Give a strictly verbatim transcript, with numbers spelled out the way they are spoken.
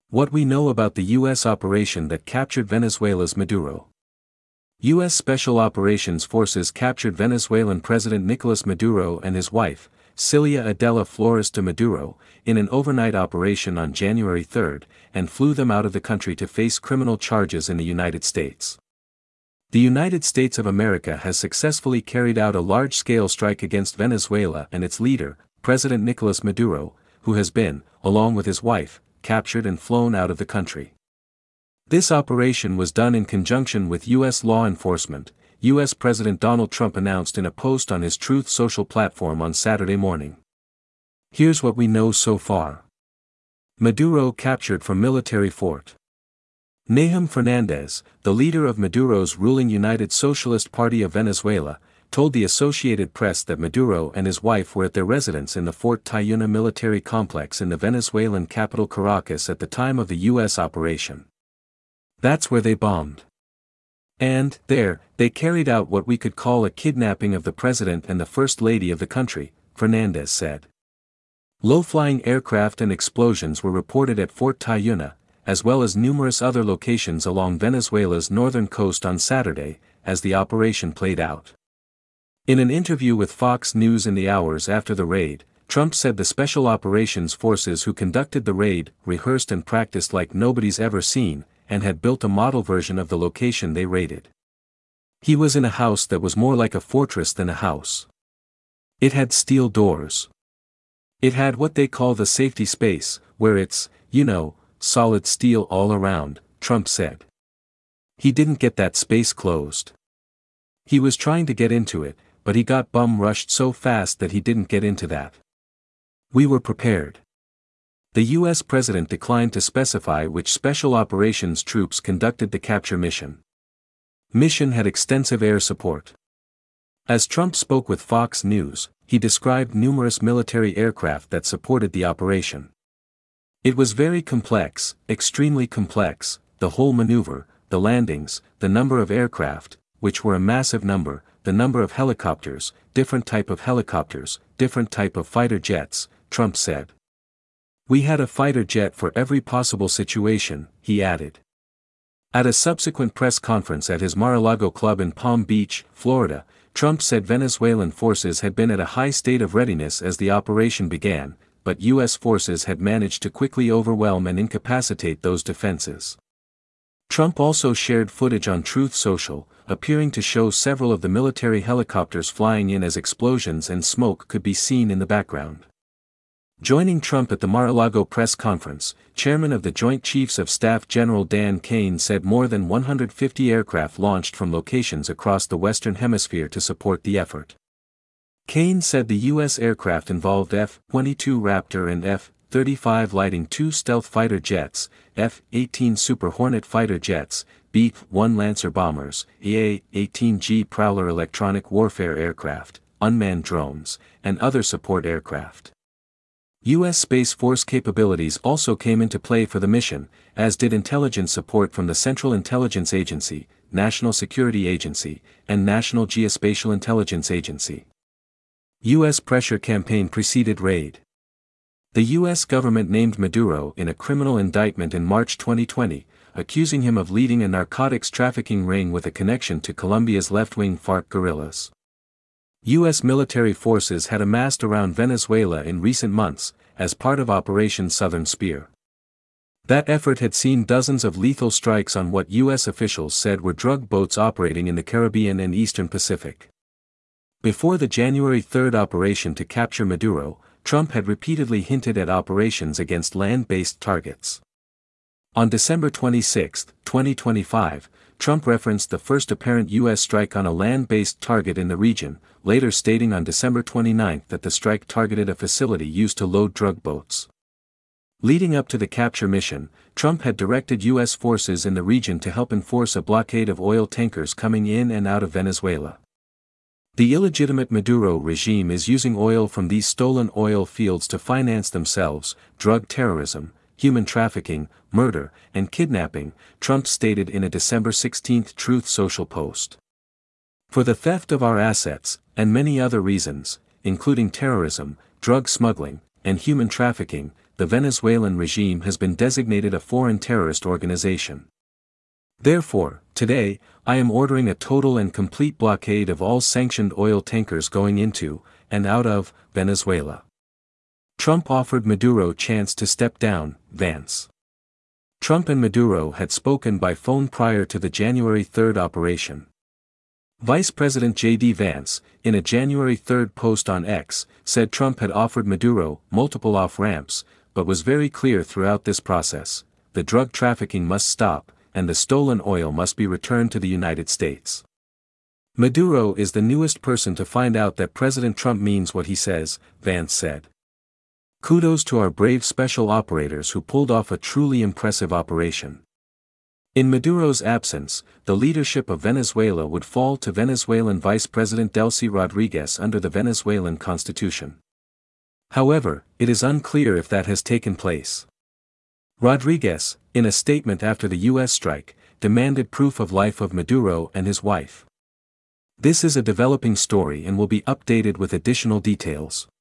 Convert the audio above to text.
What we know about the U S operation that captured Venezuela's Maduro. U S Special Operations Forces captured Venezuelan President Nicolas Maduro and his wife, Cilia Adela Flores de Maduro, in an overnight operation on January third, and flew them out of the country to face criminal charges in the United States. The United States of America has successfully carried out a large-scale strike against Venezuela and its leader, President Nicolas Maduro, who has been, along with his wife, captured and flown out of the country. This operation was done in conjunction with U S law enforcement, U S President Donald Trump announced in a post on his Truth Social platform on Saturday morning. Here's what we know so far. Maduro captured from military fort. Nahum Fernandez, the leader of Maduro's ruling United Socialist Party of Venezuela, told the Associated Press that Maduro and his wife were at their residence in the Fort Tayuna military complex in the Venezuelan capital Caracas at the time of the U S operation. That's where they bombed. And, there, they carried out what we could call a kidnapping of the president and the first lady of the country, Fernandez said. Low-flying aircraft and explosions were reported at Fort Tayuna, as well as numerous other locations along Venezuela's northern coast on Saturday, as the operation played out. In an interview with Fox News in the hours after the raid, Trump said the Special Operations Forces who conducted the raid rehearsed and practiced like nobody's ever seen, and had built a model version of the location they raided. He was in a house that was more like a fortress than a house. It had steel doors. It had what they call the safety space, where it's, you know, solid steel all around, Trump said. He didn't get that space closed. He was trying to get into it, but he got bum-rushed so fast that he didn't get into that. We were prepared. The U S president declined to specify which special operations troops conducted the capture mission. Mission had extensive air support. As Trump spoke with Fox News, he described numerous military aircraft that supported the operation. It was very complex, extremely complex, the whole maneuver, the landings, the number of aircraft, which were a massive number, the number of helicopters, different type of helicopters, different type of fighter jets, Trump said. We had a fighter jet for every possible situation, he added. At a subsequent press conference at his Mar-a-Lago club in Palm Beach, Florida, Trump said Venezuelan forces had been at a high state of readiness as the operation began, but U S forces had managed to quickly overwhelm and incapacitate those defenses. Trump also shared footage on Truth Social, appearing to show several of the military helicopters flying in as explosions and smoke could be seen in the background. Joining Trump at the Mar-a-Lago press conference, Chairman of the Joint Chiefs of Staff General Dan Kane said more than one hundred fifty aircraft launched from locations across the Western Hemisphere to support the effort. Kane said the U S aircraft involved F twenty-two Raptor and F thirty-five Lightning two stealth fighter jets, F eighteen Super Hornet fighter jets, B one Lancer bombers, A eighteen G Prowler electronic warfare aircraft, unmanned drones, and other support aircraft. U S Space Force capabilities also came into play for the mission, as did intelligence support from the Central Intelligence Agency, National Security Agency, and National Geospatial Intelligence Agency. U S pressure campaign preceded raid. The U S government named Maduro in a criminal indictment in March twenty twenty, accusing him of leading a narcotics trafficking ring with a connection to Colombia's left-wing FARC guerrillas. U S military forces had amassed around Venezuela in recent months, as part of Operation Southern Spear. That effort had seen dozens of lethal strikes on what U S officials said were drug boats operating in the Caribbean and Eastern Pacific. Before the January third operation to capture Maduro, Trump had repeatedly hinted at operations against land-based targets. On December twenty-sixth, twenty twenty-five, Trump referenced the first apparent U S strike on a land-based target in the region, later stating on December twenty-ninth that the strike targeted a facility used to load drug boats. Leading up to the capture mission, Trump had directed U S forces in the region to help enforce a blockade of oil tankers coming in and out of Venezuela. The illegitimate Maduro regime is using oil from these stolen oil fields to finance themselves, drug terrorism, human trafficking, murder, and kidnapping, Trump stated in a December sixteenth Truth Social post. For the theft of our assets, and many other reasons, including terrorism, drug smuggling, and human trafficking, the Venezuelan regime has been designated a foreign terrorist organization. Therefore, today, I am ordering a total and complete blockade of all sanctioned oil tankers going into, and out of, Venezuela. Trump offered Maduro chance to step down, Vance. Trump and Maduro had spoken by phone prior to the January third operation. Vice President J D Vance, in a January third post on X, said Trump had offered Maduro multiple off-ramps, but was very clear throughout this process: the drug trafficking must stop, and the stolen oil must be returned to the United States. Maduro is the newest person to find out that President Trump means what he says, Vance said. Kudos to our brave special operators who pulled off a truly impressive operation. In Maduro's absence, the leadership of Venezuela would fall to Venezuelan Vice President Delcy Rodriguez under the Venezuelan Constitution. However, it is unclear if that has taken place. Rodriguez, in a statement after the U S strike, demanded proof of life of Maduro and his wife. This is a developing story and will be updated with additional details.